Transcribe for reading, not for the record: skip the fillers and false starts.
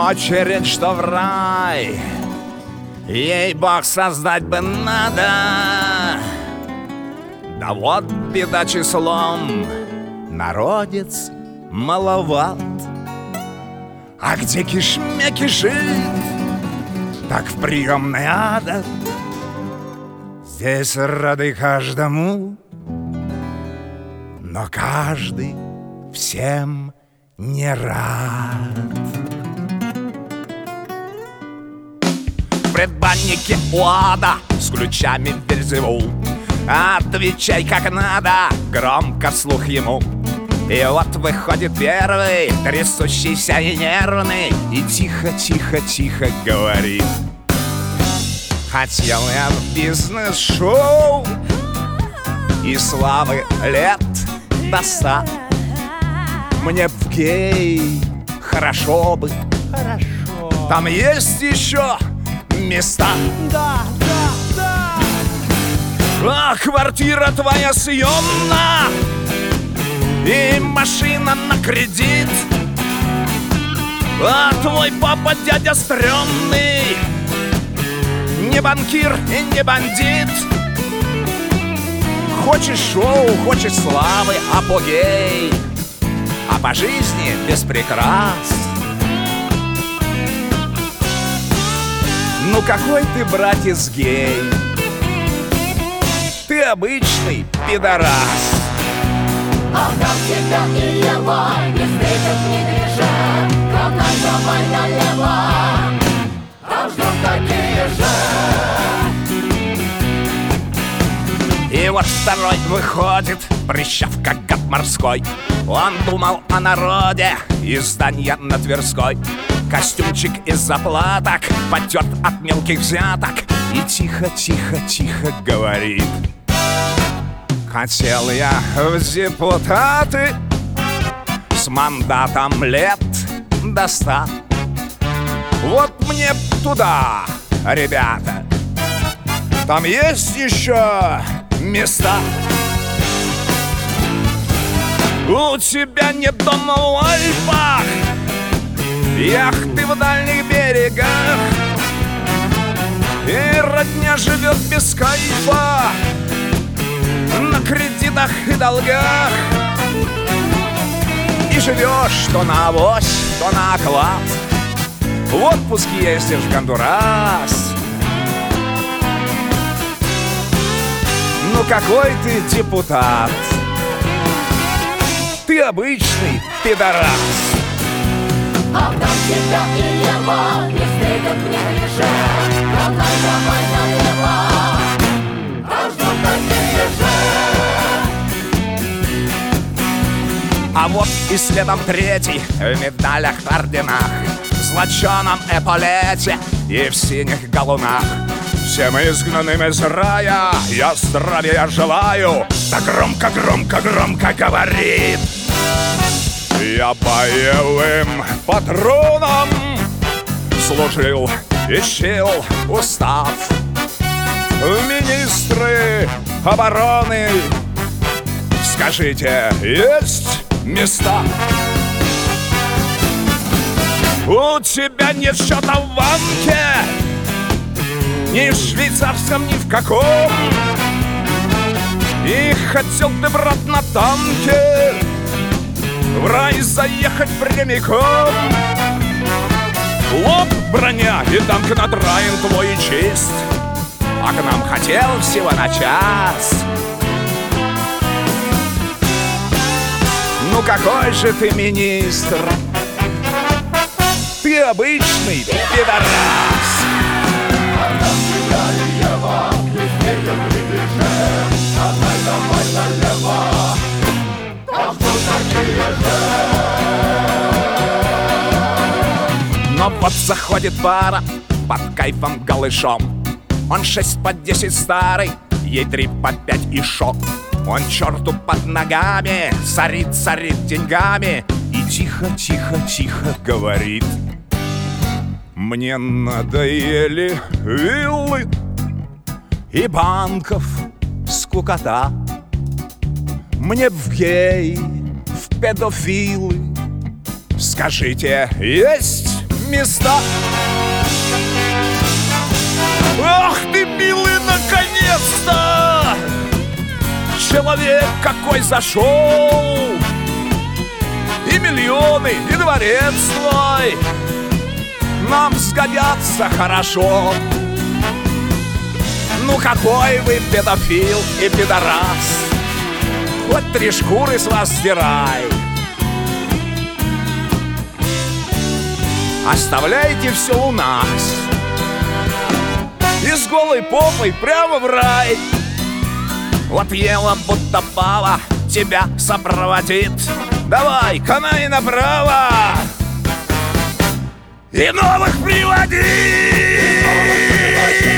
очередь, что в рай. Ей Бог создать бы надо. Да вот беда числом, народец маловат. А где кишмя кишит, так в приемной ада. Здесь рады каждому, но каждый всем не рад. В предбаннике у ада с ключами Вельзевул. Отвечай как надо, громко вслух ему. И вот выходит первый, трясущийся и нервный, и тихо-тихо-тихо говорит: хотел я в бизнес-шоу и славы лет до 100. Мне в гей хорошо бы, хорошо. Там есть еще места. Да. А квартира твоя съемна и машина на кредит. А твой папа дядя стрёмный, не банкир и не бандит. Хочешь шоу, хочешь славы, апогей, а по жизни без прикрас. Ну какой ты, братец, гей? Ты обычный пидорас. А там тебя и его не встретят в неглиже. Главное, давай налево, там ждут такие же. И вот второй выходит, прыщав как гад морской. Он думал о народе из здания на Тверской. Костюмчик из заплаток потерт от мелких взяток. И тихо-тихо-тихо говорит: хотел я в депутаты с мандатом лет до 100. Вот мне туда, ребята, там есть еще места. У тебя нет дома в Альпах, яхты в дальних берегах, и родня живет без кайфа на кредитах и долгах. И живешь то на авось, то на оклад. В отпуск ездишь в Гондурас. Ну какой ты депутат? Ты обычный пидорас. А там тебя и его не встретят в неглиже. Главное, давай налево, там ждут такие же. А вот и следом третий в медалях, орденах, в злоченом эполете и в синих галунах. Всем изгнанным из рая я здравия желаю. Да громко, громко, громко говорит: я боевым патроном служил и чтил устав. В министры обороны, скажите, есть места? У тебя нет счета в банке, ни в швейцарском, ни в каком. И хотел ты, брат, на танке в рай заехать прямиком. Лоб, броня и танк надраен твой честь, а к нам хотел всего на час. Ну какой же ты министр? Ты обычный пидорас. Но вот заходит пара под кайфом голышом. Он 6 по 10 старый, ей 3 по 5 и шок. Он черту под ногами сорит деньгами и тихо-тихо-тихо говорит: мне надоели виллы и банков скукота. Мне в гей, в педофилы, скажите, есть места. Ах ты, милый, наконец-то! Человек какой зашел! И миллионы, и дворец твой нам сгодятся хорошо. Ну какой вы педофил и пидорас, хоть 3 шкуры с вас сдирай. Оставляйте все у нас и с голой попой прямо в рай. Вот ела будто пава тебя сопроводит. Давай, канай направо и новых приводи.